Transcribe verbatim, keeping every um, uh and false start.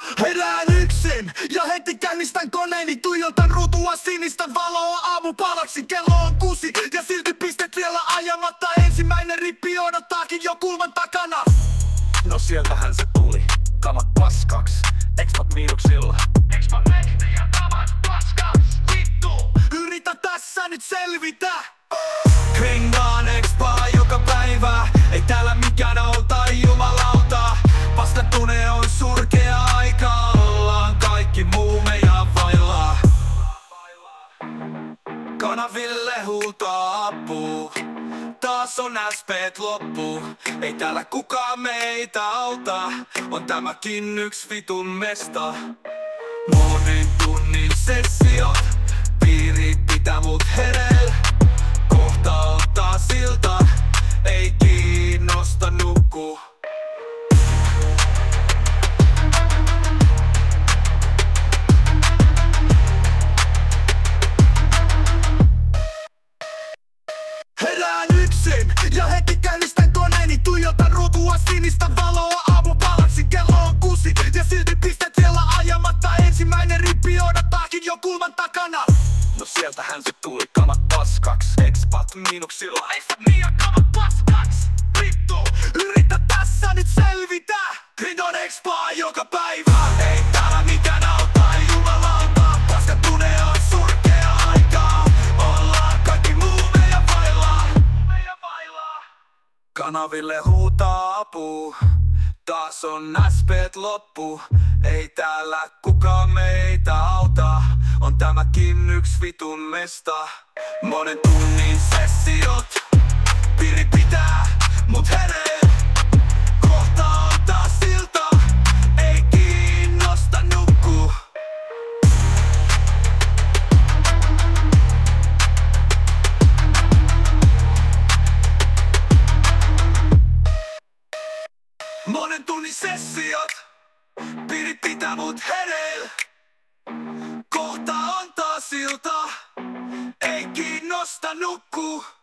Herään yksin ja heti käynnistän koneeni. Tuijotan ruutua sinistä valoa aamupalaksi. Kello on kuusi ja silti pistet vielä ajamatta. Ensimmäinen rippi odottaakin jo kulman takana. No sieltähän se tuli, kamat paskaks, expat miinuksilla. Expat lehti ja kamat paskaks, vittu. Yritä tässä nyt selvitä. Kringaan expaa joka päivä. Ei täällä mikään auta, jumalauta. Vastatune on surkea aika. Ollaan kaikki muumeja vailla. Kanaville huutaa apuu. Taas on S P:t loppu. Ei täällä kukaan meitä auta. On tämäkin yks vitun mesta. Monen tunnin sessiot. Piiri pitää mut herel. Kohta ottaa silta. Ei kiinnosta nukkuu. Herään yksin ja heti käynnistän koneeni. Tuijotan ruutua sinistä valoa aamupalaksi. Kello on kuusi ja silti pistet vielä ajamatta. Ensimmäinen rippi odottaakin jo kulman takana. No sieltähän se tuli, kamat paskaks, expat miinuksilla. Expat niin ja kamat paskaks, vittu. Yritä tässä nyt selvitä. Grindon expaa joka päivä. Ei täällä mikään auta, jumalauta. Paskatune on surkea aika. Ollaan kaikki muumeja vailla. Kanaville huutaa apuu. Taas on S P:t loppu. Ei täällä kukaan meitä auta. On tämäkin yks vitun mesta. Monen tunnin sessiot. Piiri pitää mut hereel. Kohta on taas silta. Ei kiinnosta nukkuu. Monen tunnin sessiot. Piiri pitää mut hereel. Kohta on taas ilta, ei kiinnosta nukkuu.